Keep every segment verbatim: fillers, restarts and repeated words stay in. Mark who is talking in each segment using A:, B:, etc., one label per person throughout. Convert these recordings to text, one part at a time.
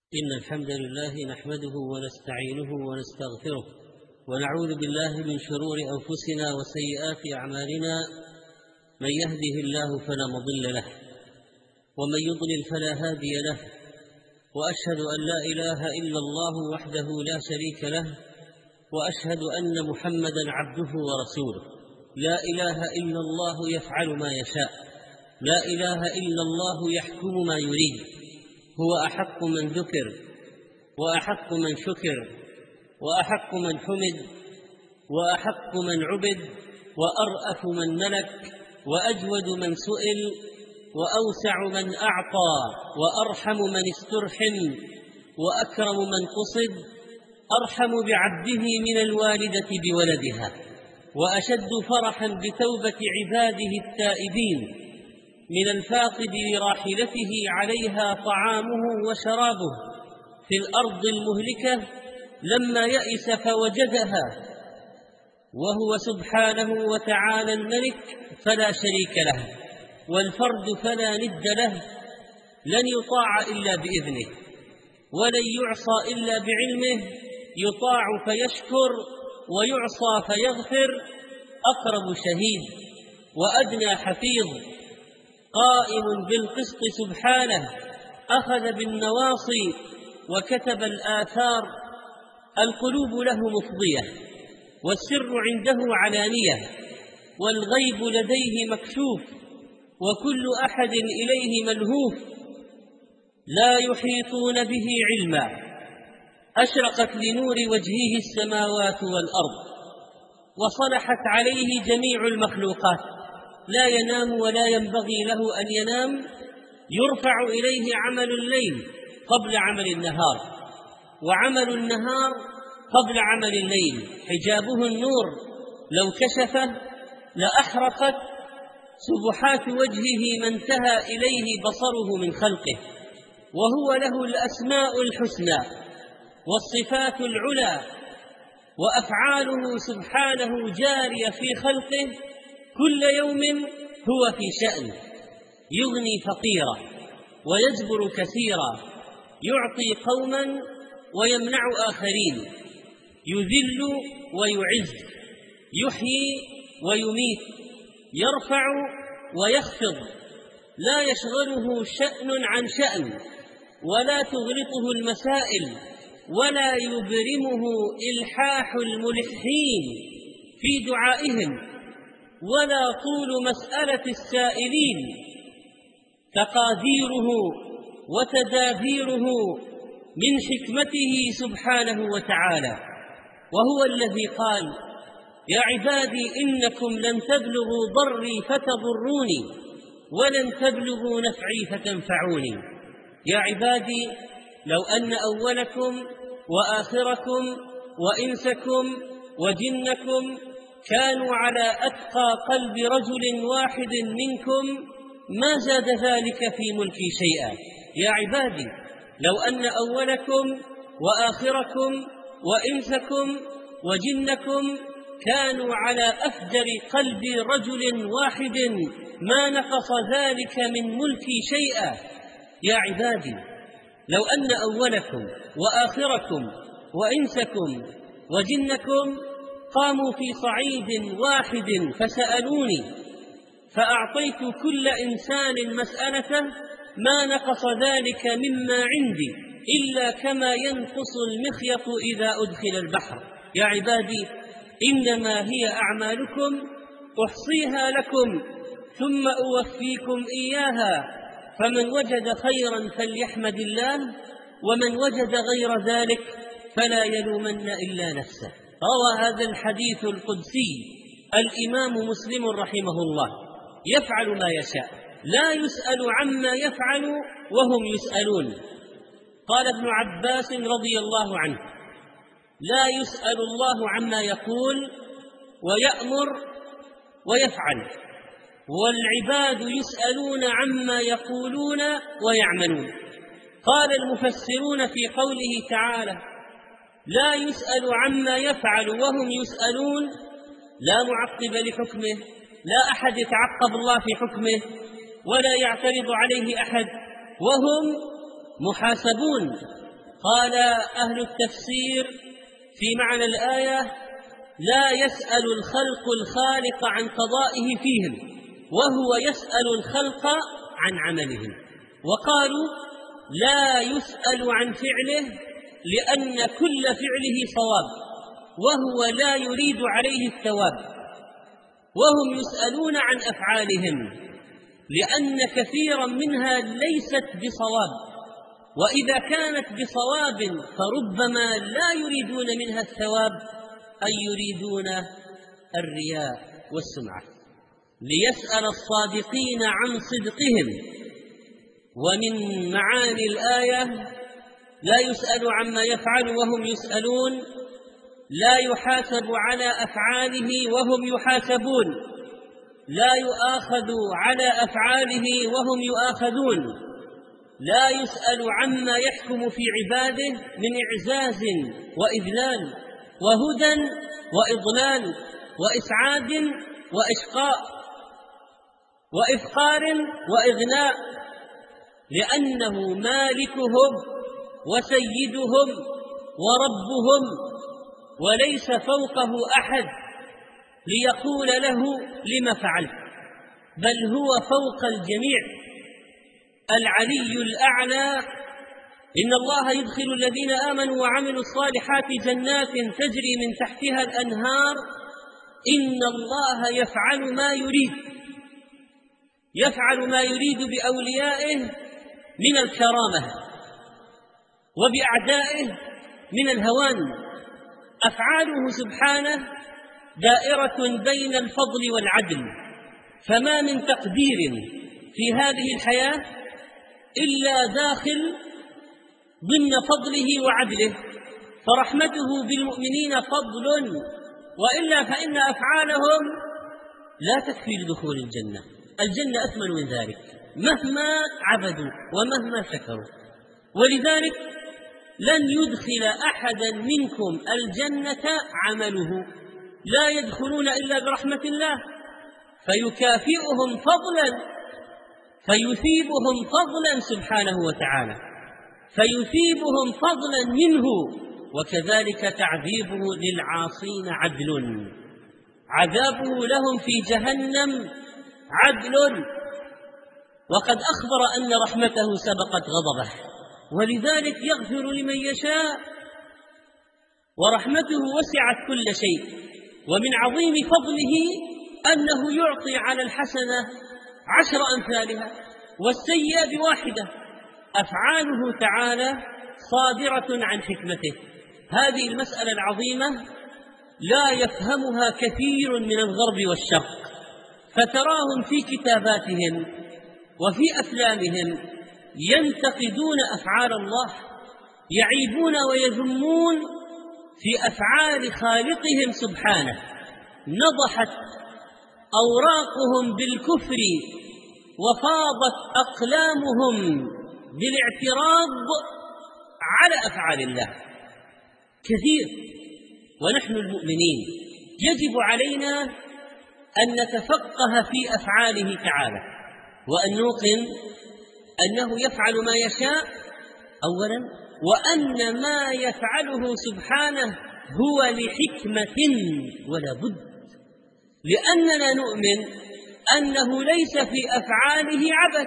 A: إن الحمد لله نحمده ونستعينه ونستغفره ونعوذ بالله من شرور أنفسنا وسيئات أعمالنا. من يهده الله فلا مضل له ومن يضلل فلا هادي له، وأشهد أن لا إله إلا الله وحده لا شريك له، وأشهد أن محمدا عبده ورسوله. لا إله إلا الله يفعل ما يشاء، لا إله إلا الله يحكم ما يريد. هو أحق من ذكر وأحق من شكر وأحق من حمد وأحق من عبد وأرأف من ملك وأجود من سئل وأوسع من أعطى وأرحم من استرحم وأكرم من قصد، أرحم بعبده من الوالدة بولدها، وأشد فرحا بتوبة عباده التائبين من الفاقد لراحلته عليها طعامه وشرابه في الأرض المهلكة لما يئس فوجدها، وهو سبحانه وتعالى الملك فلا شريك له، والفرد فلا ند له، لن يطاع إلا بإذنه ولن يعصى إلا بعلمه، يطاع فيشكر ويعصى فيغفر، أقرب شهيد وأدنى حفيظ، قائم بالقسط سبحانه، أخذ بالنواصي وكتب الآثار. القلوب له مفضية والسر عنده علانية، والغيب لديه مكشوف، وكل أحد إليه ملهوف، لا يحيطون به علما. أشرقت لنور وجهه السماوات والأرض، وصلحت عليه جميع المخلوقات، لا ينام ولا ينبغي له أن ينام، يرفع إليه عمل الليل قبل عمل النهار، وعمل النهار قبل عمل الليل، حجابه النور، لو كشفه لأحرقت سبحات وجهه ما انتهى إليه بصره من خلقه، وهو له الأسماء الحسنى والصفات العلى، وأفعاله سبحانه جارية في خلقه، كل يوم هو في شأن، يغني فقيرا ويجبر كثيرا، يعطي قوما ويمنع آخرين، يذل ويعز، يحيي ويميت، يرفع ويخفض، لا يشغله شأن عن شأن، ولا تغلطه المسائل، ولا يبرمه إلحاح الملحين في دعائهم، ولا طول مسألة السائلين. تقاديره وتدابيره من حكمته سبحانه وتعالى، وهو الذي قال: يا عبادي إنكم لن تبلغوا ضري فتضروني، ولن تبلغوا نفعي فتنفعوني. يا عبادي لو أن أولكم وآخركم وإنسكم وجنكم كانوا على أتقى قلب رجل واحد منكم ما زاد ذلك في ملكي شيئا. يا عبادي لو أن أولكم وآخركم وإنسكم وجنكم كانوا على أفجر قلب رجل واحد ما نقص ذلك من ملكي شيئا. يا عبادي لو أن أولكم وآخركم وإنسكم وجنكم قاموا في صعيد واحد فسألوني فأعطيت كل إنسان مسألته ما نقص ذلك مما عندي إلا كما ينقص المخيط إذا أدخل البحر. يا عبادي إنما هي أعمالكم أحصيها لكم ثم أوفيكم إياها، فمن وجد خيرا فليحمد الله، ومن وجد غير ذلك فلا يلومن إلا نفسه. روى هذا الحديث القدسي الإمام مسلم رحمه الله، يفعل ما يشاء، لا يسأل عما يفعل وهم يسألون. قال ابن عباس رضي الله عنه: لا يسأل الله عما يقول ويأمر ويفعل، والعباد يسألون عما يقولون ويعملون. قال المفسرون في قوله تعالى: لا يسأل عما يفعل وهم يسألون، لا معقب لحكمه، لا أحد يتعقب الله في حكمه ولا يعترض عليه أحد، وهم محاسبون قال أهل التفسير في معنى الآية: لا يسأل الخلق الخالق عن قضائه فيهم، وهو يسأل الخلق عن عملهم. وقالوا: لا يسأل عن فعله لأن كل فعله صواب، وهو لا يريد عليه الثواب، وهم يسألون عن أفعالهم لأن كثيرا منها ليست بصواب، وإذا كانت بصواب فربما لا يريدون منها الثواب، أي يريدون الرياء والسمعة. ليسأل الصادقين عن صدقهم. ومن معاني الآية: لا يسأل عما يفعل وهم يسألون، لا يحاسب على أفعاله وهم يحاسبون، لا يؤاخذ على أفعاله وهم يؤاخذون، لا يسأل عما يحكم في عباده من إعزاز وإذلال وهدى وإضلال وإسعاد وإشقاء وإفقار وإغناء، لأنه مالكهم وسيدهم وربهم، وليس فوقه أحد ليقول له لم فعلت، بل هو فوق الجميع العلي الأعلى. إن الله يدخل الذين آمنوا وعملوا الصالحات جنات تجري من تحتها الأنهار، إن الله يفعل ما يريد، يفعل ما يريد بأوليائه من الكرامة وبأعدائه من الهوان. أفعاله سبحانه دائرة بين الفضل والعدل، فما من تقدير في هذه الحياة إلا داخل ضمن فضله وعدله، فرحمته بالمؤمنين فضل، وإلا فإن أفعالهم لا تكفي لدخول الجنة. الجنة أكمل من ذلك مهما عبدوا ومهما شكروا. ولذلك لن يدخل أحدا منكم الجنة عمله، لا يدخلون إلا برحمة الله، فيكافئهم فضلا، فيثيبهم فضلا سبحانه وتعالى، فيثيبهم فضلا منه. وكذلك تعذيبه للعاصين عدل، عذابه لهم في جهنم عدل. وقد أخبر أن رحمته سبقت غضبه، ولذلك يغفر لمن يشاء، ورحمته وسعت كل شيء. ومن عظيم فضله أنه يعطي على الحسنة عشر أمثالها والسيئة بواحدة. أفعاله تعالى صادرة عن حكمته. هذه المسألة العظيمة لا يفهمها كثير من الغرب والشرق، فتراهم في كتاباتهم وفي أفلامهم ينتقدون أفعال الله، يعيبون ويذمون في أفعال خالقهم سبحانه. نضحت أوراقهم بالكفر وفاضت أقلامهم بالاعتراض على أفعال الله كثير. ونحن المؤمنين يجب علينا أن نتفقه في أفعاله تعالى، وأن نوقن أنه يفعل ما يشاء أولا، وأن ما يفعله سبحانه هو لحكمة ولا بد، لأننا نؤمن أنه ليس في أفعاله عبث،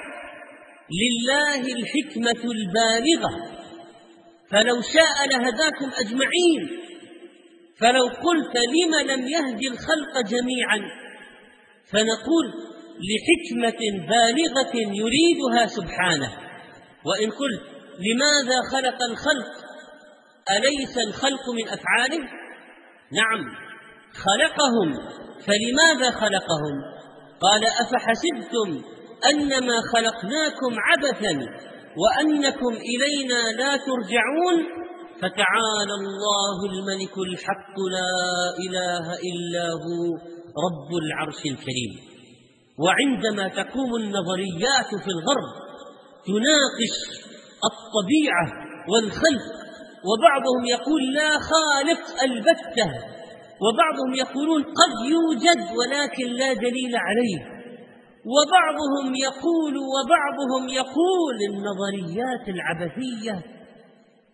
A: لله الحكمة البالغة، فلو شاء لهداكم أجمعين. فلو قلت لم لم يهدي الخلق جميعا، فنقول لحكمة بالغة يريدها سبحانه. وإن قلت لماذا خلق الخلق، أليس الخلق من أفعاله؟ نعم خلقهم، فلماذا خلقهم؟ قال: أفحسبتم أنما خلقناكم عبثا وأنكم إلينا لا ترجعون، فتعالى الله الملك الحق لا إله إلا هو رب العرش الكريم. وعندما تقوم النظريات في الغرب تناقش الطبيعة والخلق، وبعضهم يقول لا خالق البتة، وبعضهم يقولون قد يوجد ولكن لا دليل عليه، وبعضهم يقول وبعضهم يقول النظريات العبثية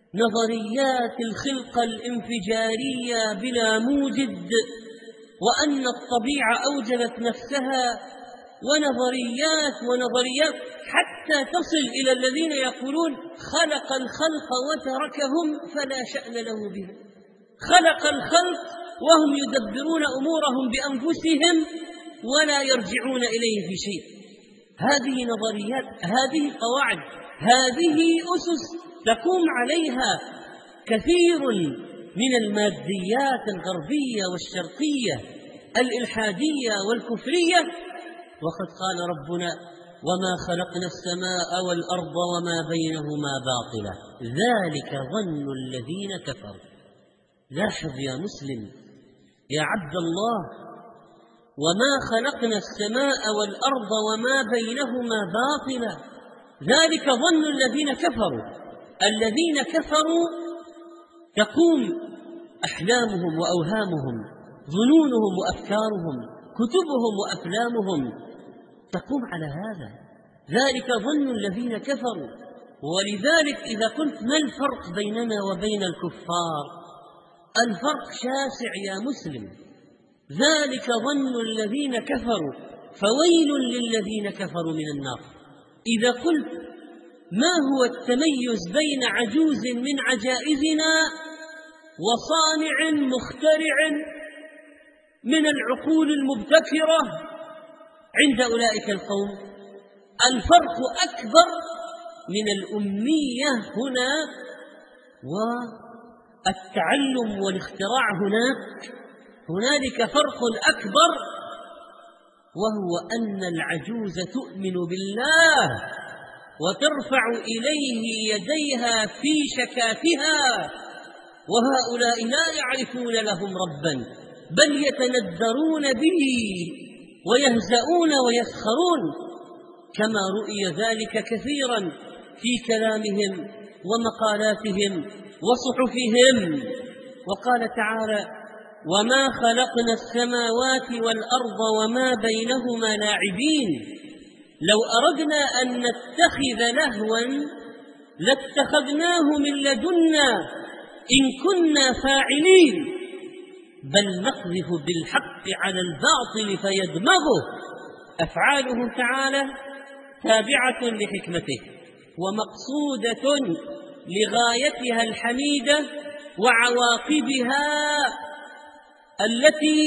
A: نظريات الخلقة الانفجارية بلا موجد، وأن الطبيعة أوجدت نفسها، ونظريات ونظريات حتى تصل إلى الذين يقولون خلق الخلق وتركهم فلا شأن له بهم، خلق الخلق وهم يدبرون أمورهم بأنفسهم ولا يرجعون إليه في شيء. هذه نظريات، هذه قواعد، هذه أسس تقوم عليها كثير من الماديات الغربية والشرقية الإلحادية والكفرية. وقد قال ربنا: وما خلقنا السماء والأرض وما بينهما باطلا ذلك ظن الذين كفروا. لاحظ يا مسلم يا عبد الله: وما خلقنا السماء والأرض وما بينهما باطلا ذلك ظن الذين كفروا. الذين كفروا تقوم أحلامهم وأوهامهم، ظنونهم وأفكارهم، كتبهم وأفلامهم تقوم على هذا. ذلك ظن الذين كفروا. ولذلك إذا قلت ما الفرق بيننا وبين الكفار؟ الفرق شاسع يا مسلم. ذلك ظن الذين كفروا فويل للذين كفروا من النار. إذا قلت ما هو التميز بين عجوز من عجائزنا وصانع مخترع من العقول المبتكرة عند أولئك القوم؟ الفرق أكبر من الأمية هنا والتعلم والاختراع هناك. هنالك فرق أكبر، وهو أن العجوز تؤمن بالله وترفع إليه يديها في شكاتها، وهؤلاء لا يعرفون لهم ربا بل يتندرون به ويهزؤون ويسخرون، كما رؤي ذلك كثيرا في كلامهم ومقالاتهم وصحفهم. وقال تعالى: وما خلقنا السماوات والأرض وما بينهما لاعبين. لو أردنا أن نتخذ لهوا لاتخذناه من لدنا إن كنا فاعلين، بل نقذف بالحق على الباطل فيدمغه. أفعاله تعالى تابعة لحكمته ومقصودة لغايتها الحميدة وعواقبها التي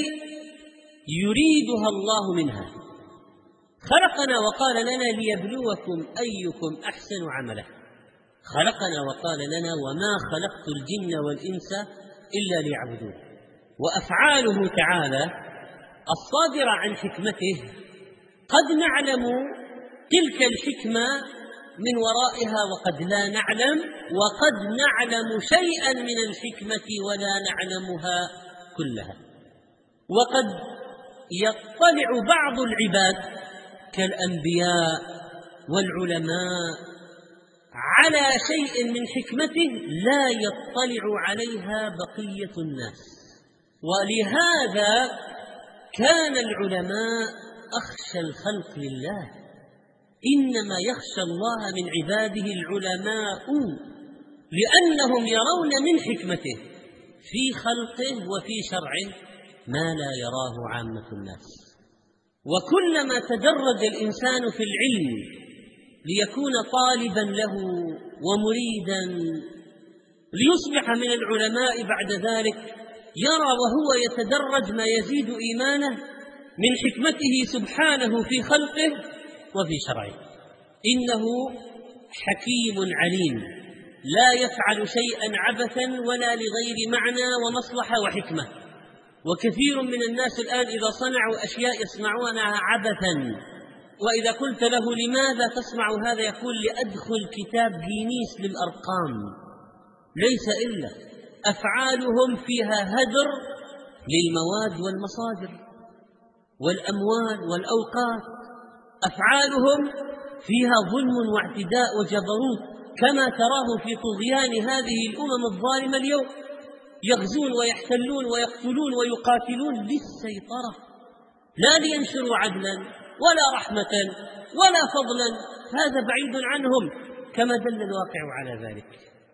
A: يريدها الله منها. خلقنا وقال لنا ليبلوكم أيكم أحسن عملا. خلقنا وقال لنا: وما خلقت الجن والإنس إلا ليعبدون. وأفعاله تعالى الصادرة عن حكمته قد نعلم تلك الحكمة من ورائها وقد لا نعلم، وقد نعلم شيئا من الحكمة ولا نعلمها كلها. وقد يطلع بعض العباد كالأنبياء والعلماء على شيء من حكمته لا يطلع عليها بقية الناس. ولهذا كان العلماء أخشى الخلق لله. إنما يخشى الله من عباده العلماء، لأنهم يرون من حكمته في خلقه وفي شرعه ما لا يراه عامة الناس. وكلما تدرج الإنسان في العلم ليكون طالبا له ومريدا ليصبح من العلماء بعد ذلك، يرى وهو يتدرج ما يزيد إيمانه من حكمته سبحانه في خلقه وفي شرعه. إنه حكيم عليم لا يفعل شيئا عبثا ولا لغير معنى ومصلحة وحكمة. وكثير من الناس الآن إذا صنعوا أشياء يصنعونها عبثا، وإذا قلت له لماذا تصنع هذا يقول: لأدخل كتاب جينيس للأرقام. ليس إلا أفعالهم فيها هدر للمواد والمصادر والأموال والأوقات. أفعالهم فيها ظلم واعتداء وجبروت، كما تراه في طغيان هذه الأمم الظالمة اليوم، يغزون ويحتلون ويقتلون ويقاتلون للسيطرة، لا لينشروا عدلا ولا رحمة ولا فضلا. هذا بعيد عنهم، كما دل الواقع على ذلك.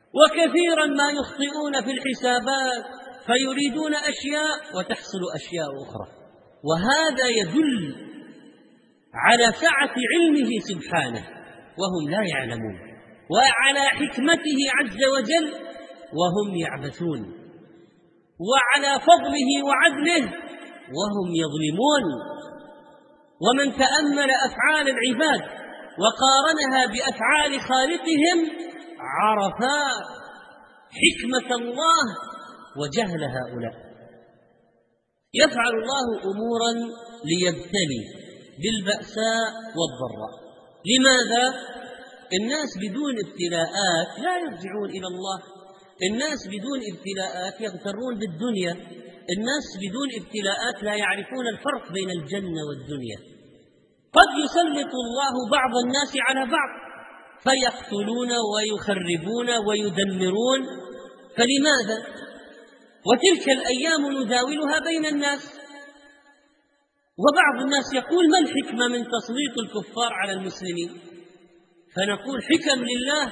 A: وكثيرا ما يخطئون في الحسابات فيريدون أشياء وتحصل أشياء أخرى، وهذا يدل على سعة علمه سبحانه وهم لا يعلمون، وعلى حكمته عز وجل وهم يعبثون، وعلى فضله وعدله وهم يظلمون. ومن تأمل أفعال العباد وقارنها بأفعال خالقهم عرفا حكمة الله وجهل هؤلاء. يفعل الله أمورا ليبتلي بالبأساء والضراء. لماذا؟ الناس بدون ابتلاءات لا يرجعون إلى الله، الناس بدون ابتلاءات يغترون بالدنيا، الناس بدون ابتلاءات لا يعرفون الفرق بين الجنة والدنيا. قد يسلط الله بعض الناس على بعض فيقتلون ويخربون ويدمرون، فلماذا؟ وتلك الأيام نداولها بين الناس. وبعض الناس يقول: ما الحكمة من تسليط الكفار على المسلمين؟ فنقول: حكم لله.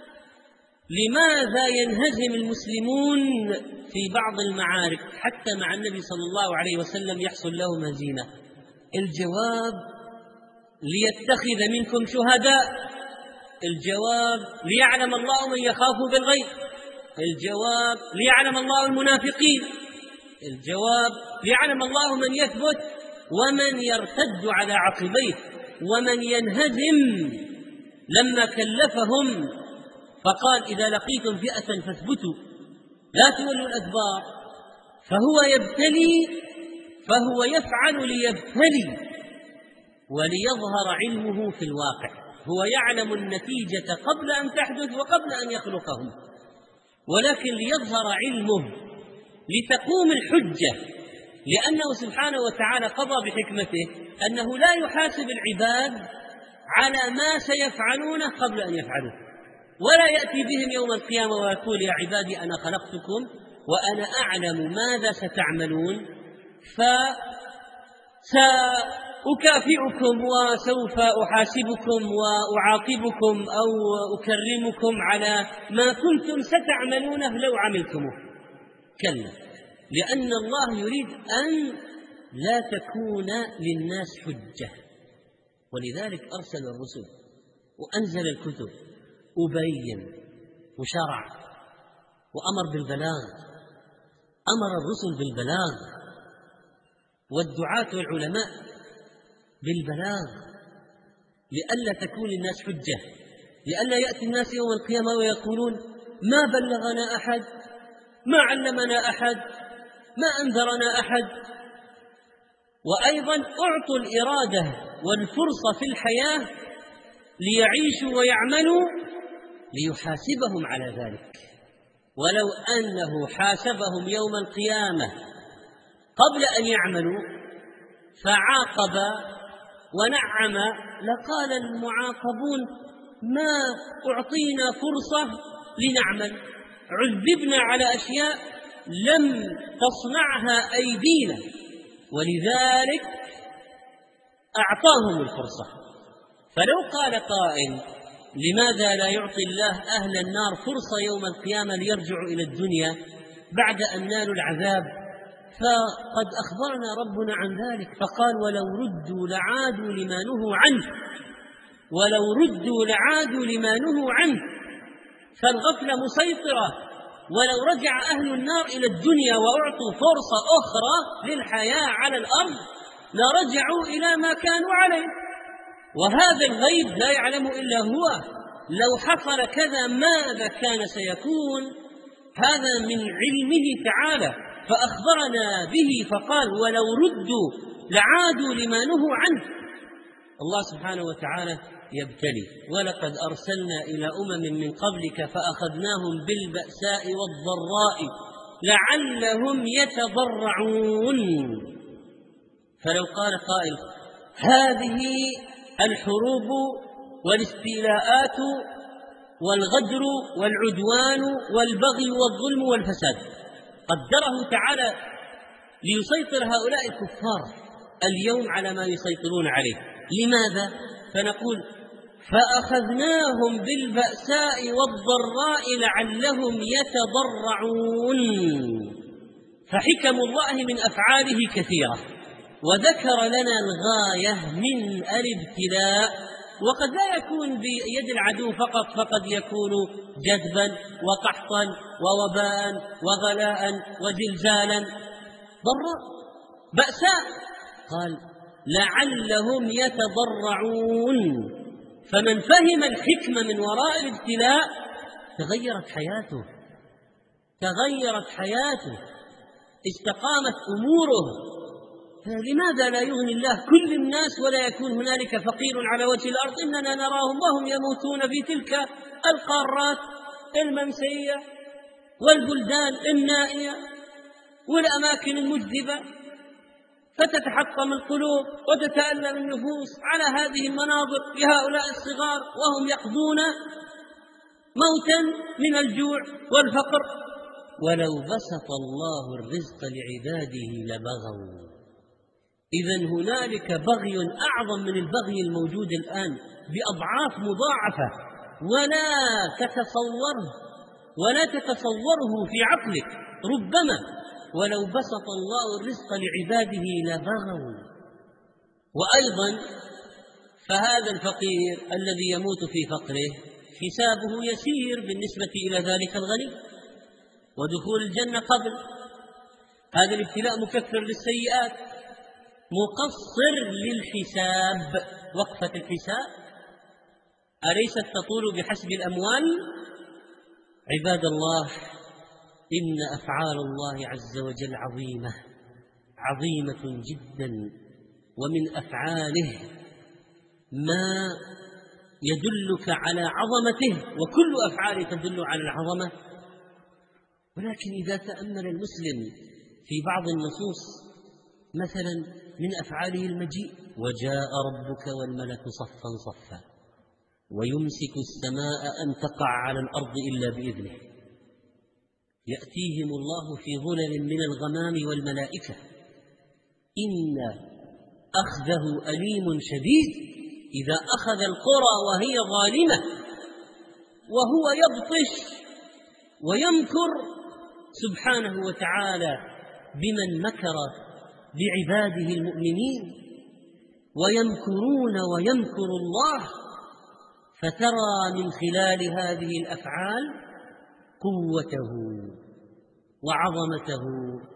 A: لماذا ينهزم المسلمون في بعض المعارك حتى مع النبي صلى الله عليه وسلم يحصل لهم هزيمة؟ الجواب: ليتخذ منكم شهداء، الجواب: ليعلم الله من يخاف بالغيب، الجواب: ليعلم الله المنافقين، الجواب: ليعلم الله من يثبت ومن يرتد على عقبيه ومن ينهزم. لما كلفهم فقال: إذا لقيتم فئة فاثبتوا لا تولوا الأدبار. فهو يبتلي، فهو يفعل ليبتلي وليظهر علمه في الواقع. هو يعلم النتيجة قبل أن تحدث وقبل أن يخلقهم، ولكن ليظهر علمه لتقوم الحجة، لأنه سبحانه وتعالى قضى بحكمته أنه لا يحاسب العباد على ما سيفعلونه قبل أن يفعلوه، ولا يأتي بهم يوم القيامة ويقول: يا عبادي أنا خلقتكم وأنا أعلم ماذا ستعملون فسأكافئكم وسوف أحاسبكم وأعاقبكم أو أكرمكم على ما كنتم ستعملونه لو عملتموه. كلا، لأن الله يريد أن لا تكون للناس حجة، ولذلك أرسل الرسل وأنزل الكتب وبين وشرع وأمر بالبلاغ، أمر الرسل بالبلاغ والدعاة والعلماء بالبلاغ لئلا تكون للناس حجة، لئلا يأتي الناس يوم القيامة ويقولون: ما بلغنا أحد، ما علمنا أحد، ما أنذرنا أحد. وأيضا أعطوا الإرادة والفرصة في الحياة ليعيشوا ويعملوا ليحاسبهم على ذلك. ولو أنه حاسبهم يوم القيامة قبل أن يعملوا فعاقب ونعم لقال المعاقبون: ما أعطينا فرصة لنعمل، عذبنا على أشياء لم تصنعها أيدينا، ولذلك أعطاهم الفرصة. فلو قال قائل: لماذا لا يعطي الله أهل النار فرصة يوم القيامة ليرجعوا إلى الدنيا بعد أن نالوا العذاب؟ فقد أخبرنا ربنا عن ذلك فقال: ولو ردوا لعادوا لما نهوا عنه، ولو ردوا لعادوا لما نهوا عنه. فالغفلة مسيطرة، ولو رجع أهل النار إلى الدنيا وأعطوا فرصة أخرى للحياة على الأرض لرجعوا إلى ما كانوا عليه. وهذا الغيب لا يعلم إلا هو. لو حصل كذا ماذا كان سيكون؟ هذا من علمه تعالى، فأخبرنا به فقال: ولو ردوا لعادوا لما نهوا عنه. الله سبحانه وتعالى يبتلي. ولقد أرسلنا إلى أمم من قبلك فأخذناهم بالبأساء والضراء لعلهم يتضرعون. فلو قال قائل: هذه الحروب والاستيلاءات والغدر والعدوان والبغي والظلم والفساد قدره تعالى ليسيطر هؤلاء الكفار اليوم على ما يسيطرون عليه. لماذا؟ فنقول: فأخذناهم بالبأساء والضراء لعلهم يتضرعون. فحكم الله من أفعاله كثيرة، وذكر لنا الغاية من الابتلاء، وقد لا يكون بيد العدو فقط، فقد يكون جذبا وقحطا ووباء وغلاء وزلزالا، ضراء بأساء. قال لعلهم يتضرعون. فمن فهم الحكمة من وراء الابتلاء تغيرت حياته، تغيرت حياته، استقامت أموره. فلماذا لا يغني الله كل الناس ولا يكون هنالك فقير على وجه الأرض؟ إننا نراهم وهم يموتون في تلك القارات المنسية والبلدان النائية والأماكن المجذبة، فتتحطم القلوب وتتألم النفوس على هذه المناظر لهؤلاء الصغار وهم يقضون موتا من الجوع والفقر. ولو بسط الله الرزق لعباده لبغوا. إذن هنالك بغي أعظم من البغي الموجود الآن بأضعاف مضاعفة، ولا تتصوره ولا تتصوره في عقلك. ربما ولو بسط الله الرزق لعباده لبغوا. وأيضا فهذا الفقير الذي يموت في فقره حسابه يسير بالنسبة إلى ذلك الغني، ودخول الجنة قبل. هذا الابتلاء مكفر للسيئات، مقصر للحساب. وقفة الحساب أليست تطول بحسب الأموال؟ عباد الله، إن أفعال الله عز وجل عظيمة عظيمة جدا، ومن أفعاله ما يدلك على عظمته، وكل أفعاله تدل على العظمة. ولكن إذا تأمل المسلم في بعض النصوص، مثلا من أفعاله المجيء: وجاء ربك والملك صفا صفا ويمسك السماء أن تقع على الأرض إلا بإذنه، يأتيهم الله في ظلل من الغمام والملائكة، إن أخذه أليم شديد إذا أخذ القرى وهي ظالمة، وهو يبطش ويمكر سبحانه وتعالى بمن مكر بعباده المؤمنين، ويمكرون ويمكر الله. فترى من خلال هذه الأفعال قوته وعظمته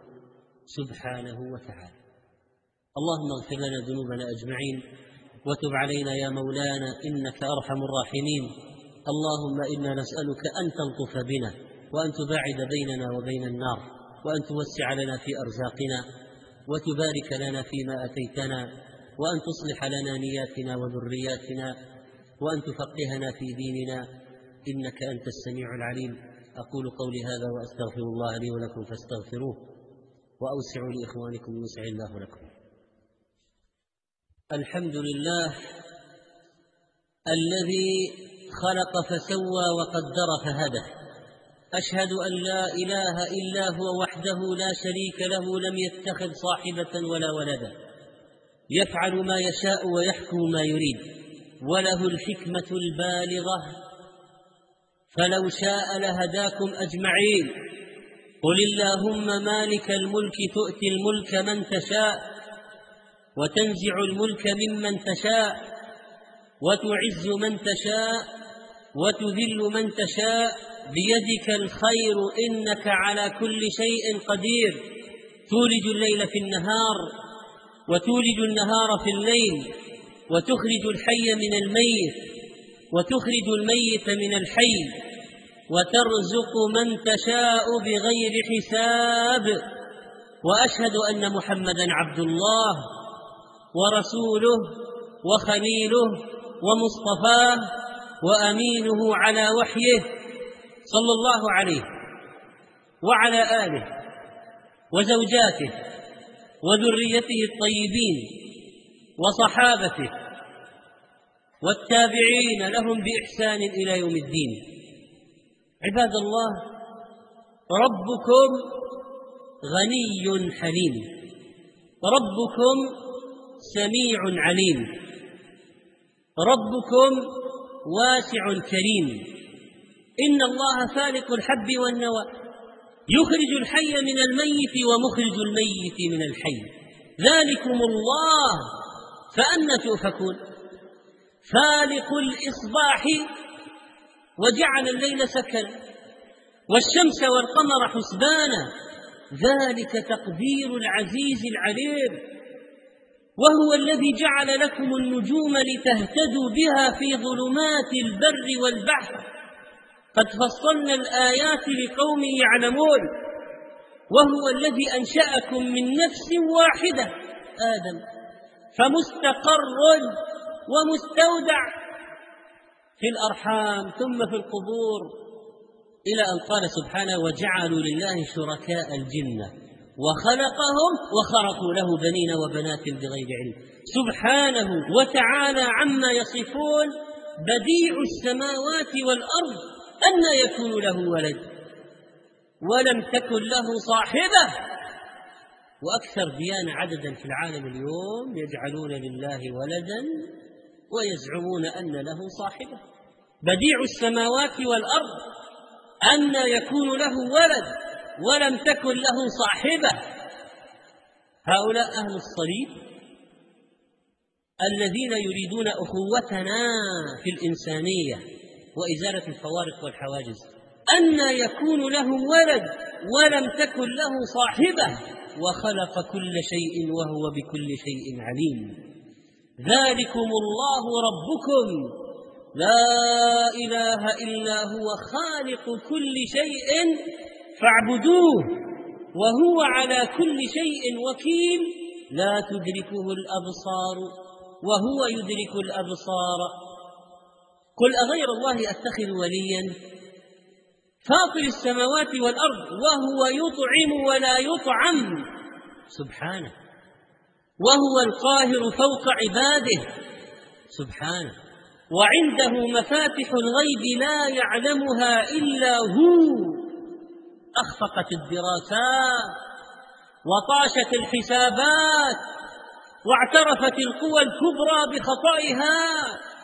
A: سبحانه وتعالى. اللهم اغفر لنا ذنوبنا أجمعين، وتب علينا يا مولانا إنك أرحم الراحمين. اللهم إنا نسألك أن تلطف بنا، وأن تباعد بيننا وبين النار، وأن توسع لنا في أرزاقنا، وتبارك لنا فيما أتيتنا، وأن تصلح لنا نياتنا وذرياتنا، وأن تفقهنا في ديننا، إنك أنت السميع العليم. أقول قولي هذا وأستغفر الله لي ولكم فاستغفروه، وأوسعوا لإخوانكم يوسع الله لكم. الحمد لله الذي خلق فسوى وقدر فهدى. أشهد أن لا إله إلا هو وحده لا شريك له، لم يتخذ صاحبة ولا ولدا، يفعل ما يشاء ويحكم ما يريد، وله الحكمة البالغة، فلو شاء لهداكم أجمعين. قل اللهم مالك الملك تؤتي الملك من تشاء، وتنزع الملك ممن تشاء، وتعز من تشاء، وتذل من تشاء، بيدك الخير إنك على كل شيء قدير. تولج الليل في النهار، وتولج النهار في الليل، وتخرج الحي من الميت، وتخرج الميت من الحي، وترزق من تشاء بغير حساب. وأشهد أن محمدًا عبد الله ورسوله وخليله ومصطفاه وأمينه على وحيه، صلى الله عليه وعلى آله وزوجاته وذريته الطيبين وصحابته والتابعين لهم بإحسان إلى يوم الدين. عباد الله، ربكم غني حليم، ربكم سميع عليم، ربكم واسع كريم. إن الله فالق الحب والنوى يخرج الحي من الميت ومخرج الميت من الحي ذلكم الله فأنى تؤفكون. فالق الإصباح وجعل الليل سكنا والشمس والقمر حسبانا ذلك تقدير العزيز العليم. وهو الذي جعل لكم النجوم لتهتدوا بها في ظلمات البر والبحر قد فصلنا الآيات لقوم يعلمون. وهو الذي أنشأكم من نفس واحدة آدم فمستقر ومستودع في الأرحام ثم في القبور، إلى أن قال سبحانه وجعلوا لله شركاء الجن وخلقهم وخرقوا له بنين وبنات بغير علم سبحانه وتعالى عما يصفون. بديع السماوات والأرض أنى يكون له ولد ولم تكن له صاحبة. وأكثر ديانة عددا في العالم اليوم يجعلون لله ولدا ويزعمون أن له صاحبة. بديع السماوات والأرض أنى يكون له ولد ولم تكن له صاحبة. هؤلاء أهل الصليب الذين يريدون أخوتنا في الإنسانية وإزالة الفوارق والحواجز. أنى يكون له ولد ولم تكن له صاحبة وخلق كل شيء وهو بكل شيء عليم. ذلكم الله ربكم لا إله إلا هو خالق كل شيء فاعبدوه وهو على كل شيء وكيل. لا تدركه الأبصار وهو يدرك الأبصار. قل أغير الله أتخذ وليا فاطر السماوات والأرض وهو يطعم ولا يطعم سبحانه وهو القاهر فوق عباده سبحانه. وعنده مفاتح الغيب لا يعلمها إلا هو. أخفقت الدراسات وطاشت الحسابات واعترفت القوى الكبرى بخطئها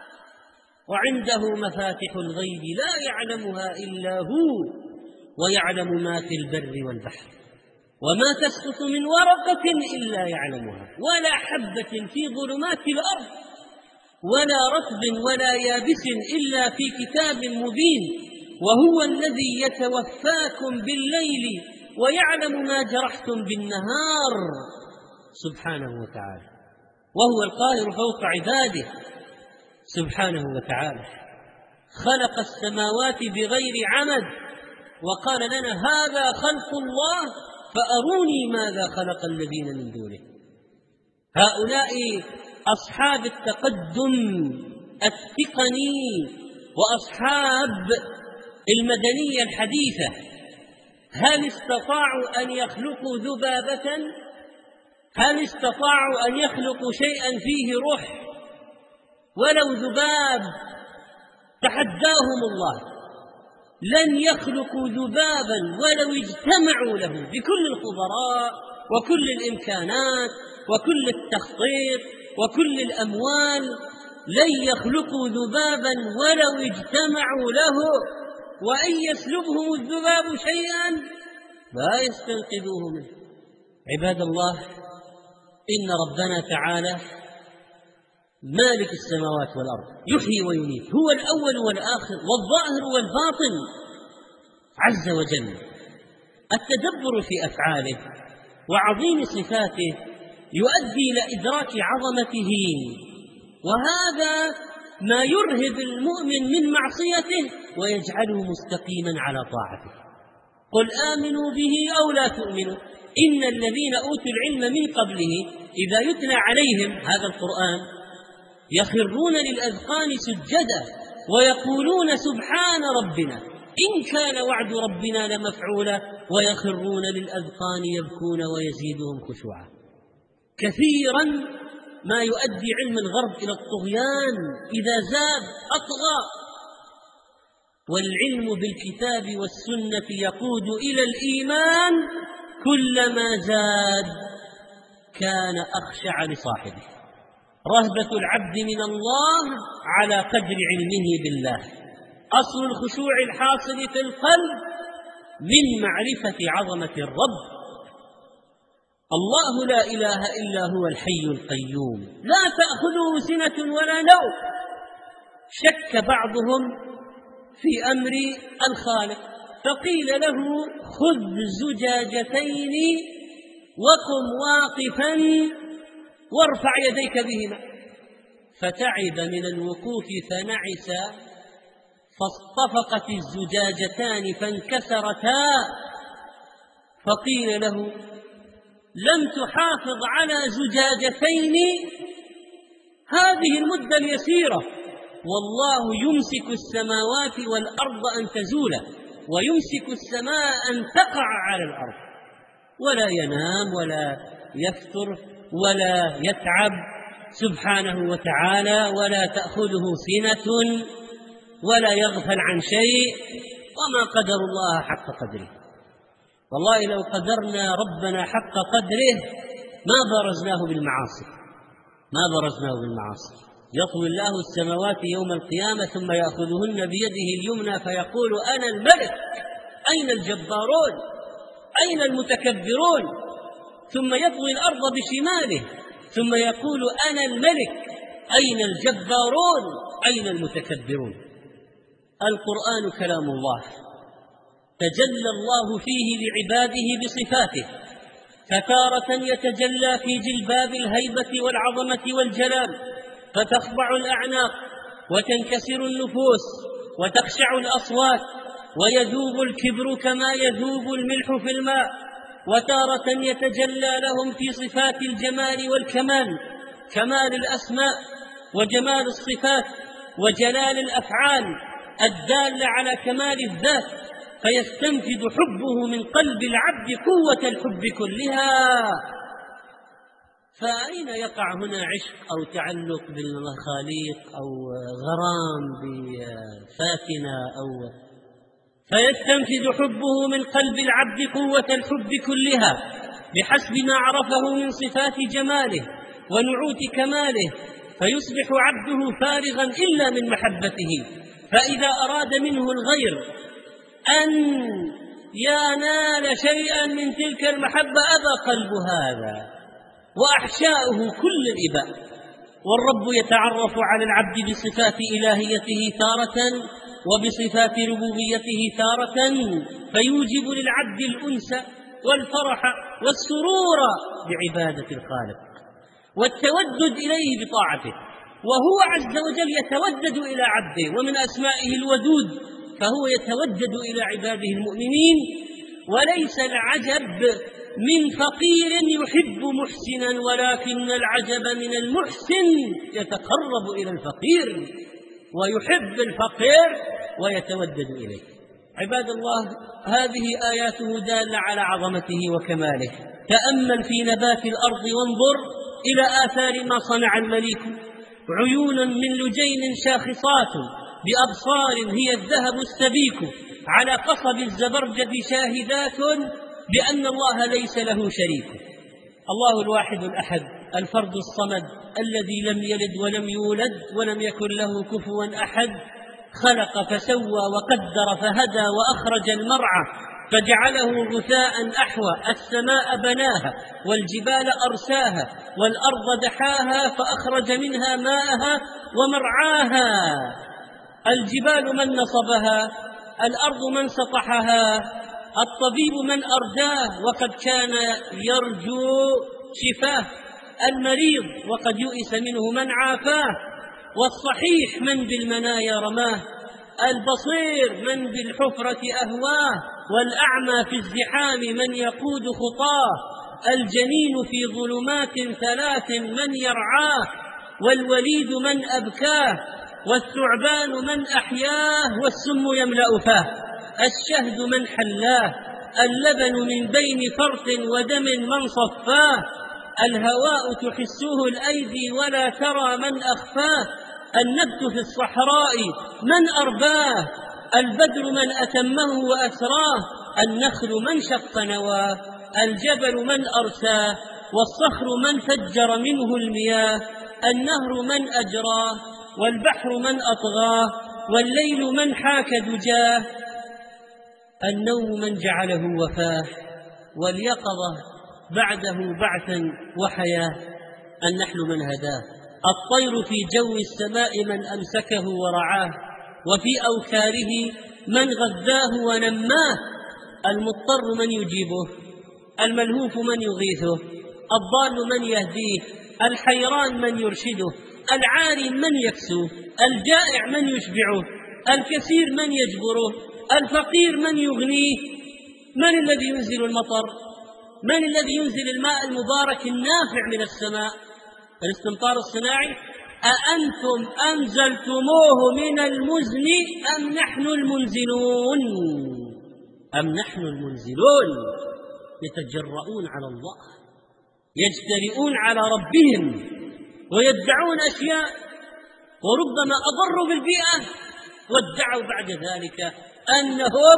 A: وعنده مفاتح الغيب لا يعلمها إلا هو ويعلم ما في البر والبحر وما تسقط من ورقة إلا يعلمها ولا حبة في ظلمات الأرض ولا رطب ولا يابس إلا في كتاب مبين. وهو الذي يتوفاكم بالليل ويعلم ما جرحتم بالنهار سبحانه وتعالى. وهو القاهر فوق عباده سبحانه وتعالى. خلق السماوات بغير عمد وقال لنا هذا خلق الله فأروني ماذا خلق الذين من دونه. هؤلاء أصحاب التقدم التقني وأصحاب المدنية الحديثة هل استطاعوا أن يخلقوا ذبابة؟ هل استطاعوا أن يخلقوا شيئا فيه روح ولو ذباب؟ تحداهم الله لن يخلقوا ذبابا ولو اجتمعوا له بكل الخبراء وكل الإمكانات وكل التخطيط وكل الأموال. لن يخلقوا ذبابا ولو اجتمعوا له وإن يسلبهم الذباب شيئا لا يستنقذوه منه. عباد الله إن ربنا تعالى مالك السماوات والأرض يحيي ويميت هو الأول والآخر والظاهر والباطن عز وجل. التدبر في أفعاله وعظيم صفاته يؤدي إلى إدراك عظمته وهذا ما يرهب المؤمن من معصيته ويجعله مستقيما على طاعته. قل آمنوا به أو لا تؤمنوا إن الذين أوتوا العلم من قبله إذا يتلى عليهم هذا القرآن يخرون للأذقان سجدا ويقولون سبحان ربنا إن كان وعد ربنا لمفعولا ويخرون للأذقان يبكون ويزيدهم خشوعا. كثيرا ما يؤدي علم الغرب إلى الطغيان إذا زاد أطغى، والعلم بالكتاب والسنة يقود إلى الإيمان كلما زاد كان أخشع لصاحبه. رهبة العبد من الله على قدر علمه بالله. أصل الخشوع الحاصل في القلب من معرفة عظمة الرب. الله لا إله إلا هو الحي القيوم لا تأخذه سنة ولا نوم. شك بعضهم في أمر الخالق فقيل له خذ زجاجتين وقم واقفا وارفع يديك بهما، فتعب من الوقوف فنعس فاصطفقت الزجاجتان فانكسرتا، فقيل له لم تحافظ على زجاجتين هذه المدة اليسيرة، والله يمسك السماوات والأرض أن تزولا ويمسك السماء أن تقع على الأرض، ولا ينام ولا يفتر ولا يتعب سبحانه وتعالى، ولا تأخذه سنة ولا يغفل عن شيء، وما قدر الله حق قدره. والله لو قدرنا ربنا حق قدره ما برزناه بالمعاصي ما برزناه بالمعاصي. يطوي الله السماوات يوم القيامة ثم يأخذهن بيده اليمنى فيقول أنا الملك أين الجبارون أين المتكبرون، ثم يطوي الأرض بشماله ثم يقول أنا الملك أين الجبارون أين المتكبرون. القرآن كلام الله تجلى الله فيه لعباده بصفاته، فتارة يتجلى في جلباب الهيبة والعظمة والجلال فتخضع الأعناق وتنكسر النفوس وتخشع الأصوات ويذوب الكبر كما يذوب الملح في الماء، وتارة يتجلى لهم في صفات الجمال والكمال، كمال الأسماء وجمال الصفات وجلال الأفعال الدالة على كمال الذات، فيستنفذ حبه من قلب العبد قوة الحب كلها. فأين يقع هنا عشق أو تعلق بالخالق أو غرام بفاتنة أو فيستنفذ حبه من قلب العبد قوة الحب كلها بحسب ما عرفه من صفات جماله ونعوت كماله، فيصبح عبده فارغا إلا من محبته. فإذا أراد منه الغير أن ينال شيئا من تلك المحبة أبى قلب هذا وأحشاؤه كل الإباء. والرب يتعرف على العبد بصفات إلهيته تارة وبصفات ربوبيته تارة، فيوجب للعبد الأنس والفرح والسرور بعبادة الخالق والتودد إليه بطاعته، وهو عز وجل يتودد إلى عبده، ومن أسمائه الودود، فهو يتودد إلى عباده المؤمنين. وليس العجب من فقير يحب محسنا، ولكن العجب من المحسن يتقرب إلى الفقير ويحب الفقير ويتودد إليه. عباد الله، هذه آياته دالة على عظمته وكماله. تأمل في نبات الأرض وانظر إلى آثار ما صنع المليك، عيون من لجين شاخصات بأبصار هي الذهب السبيك على قصب الزبرجد شاهدات بأن الله ليس له شريك. الله الواحد الأحد الفرد الصمد الذي لم يلد ولم يولد ولم يكن له كفوا أحد، خلق فسوى وقدر فهدى وأخرج المرعى فجعله غثاء أحوى، السماء بناها والجبال أرساها والأرض دحاها فأخرج منها ماءها ومرعاها. الجبال من نصبها، الأرض من سطحها، الطبيب من أرداه وقد كان يرجو شفاه، المريض وقد يؤس منه من عافاه، والصحيح من بالمنايا رماه، البصير من بالحفرة أهواه، والأعمى في الزحام من يقود خطاه، الجنين في ظلمات ثلاث من يرعاه، والوليد من أبكاه، والثعبان من أحياه، والسم يملأ فاه، الشهد من حلاه، اللبن من بين فرط ودم من صفاه، الهواء تحسه الأيدي ولا ترى من أخفاه، النبت في الصحراء من أرباه، البدر من أتمه وأسراه، النخل من شق نواه، الجبل من أرساه، والصخر من فجر منه المياه، النهر من أجراه، والبحر من أطغاه، والليل من حاك دجاه، النوم من جعله وفاه، واليقظة بعده بعثا وحياة، النحل من هداه، الطير في جو السماء من أمسكه ورعاه، وفي أوكاره من غذاه ونماه، المضطر من يجيبه، الملهوف من يغيثه، الضال من يهديه، الحيران من يرشده، العاري من يكسوه، الجائع من يشبعه، الكثير من يجبره، الفقير من يغنيه. من الذي ينزل المطر؟ من الذي ينزل الماء المبارك النافع من السماء؟ الاستمطار الصناعي. أأنتم أنزلتموه من المزن أم نحن المنزلون؟ أم نحن المنزلون؟ يتجرؤون على الله، يجترئون على ربهم، ويدعون أشياء، وربما أضروا بالبيئة، وادعوا بعد ذلك أنهم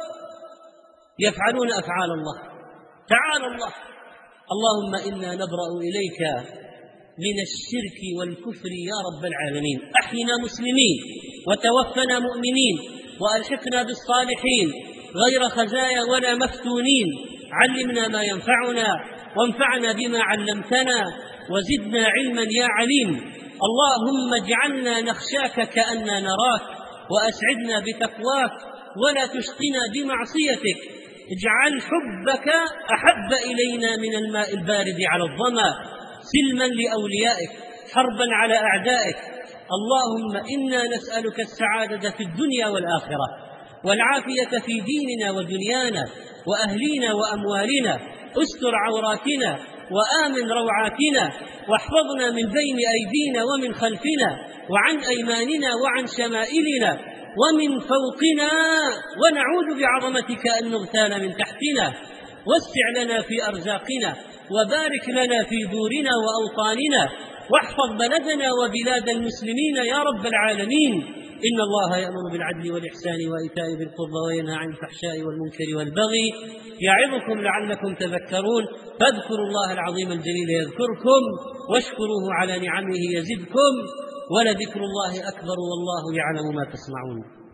A: يفعلون أفعال الله. تعالى الله. اللهم إنا نبرأ إليك من الشرك والكفر يا رب العالمين. أحينا مسلمين، وتوفنا مؤمنين، وألحقنا بالصالحين غير خزايا ولا مفتونين. علمنا ما ينفعنا، وانفعنا بما علمتنا، وزدنا علما يا عليم. اللهم اجعلنا نخشاك كأننا نراك، وأسعدنا بتقواك، ولا تشقنا بمعصيتك. اجعل حبك أحب إلينا من الماء البارد على الظما، سلما لأوليائك، حربا على أعدائك. اللهم إنا نسألك السعادة في الدنيا والآخرة، والعافية في ديننا ودنيانا وأهلينا وأموالنا. استر عوراتنا وآمن روعاتنا، واحفظنا من بين أيدينا ومن خلفنا، وعن أيماننا وعن شمائلنا، ومن فوقنا، ونعوذ بعظمتك أن نغتال من تحتنا. وسع لنا في أرزاقنا، وبارك لنا في دورنا وأوطاننا، واحفظ بلدنا وبلاد المسلمين يا رب العالمين. إن الله يأمر بالعدل والإحسان وإيتاء ذي القربى، وينهى عن الفحشاء والمنكر والبغي، يعظكم لعلكم تذكرون. فاذكروا الله العظيم الجليل يذكركم، واشكروه على نعمه يزدكم، ولذكر الله أكبر، والله يعلم ما تصنعون.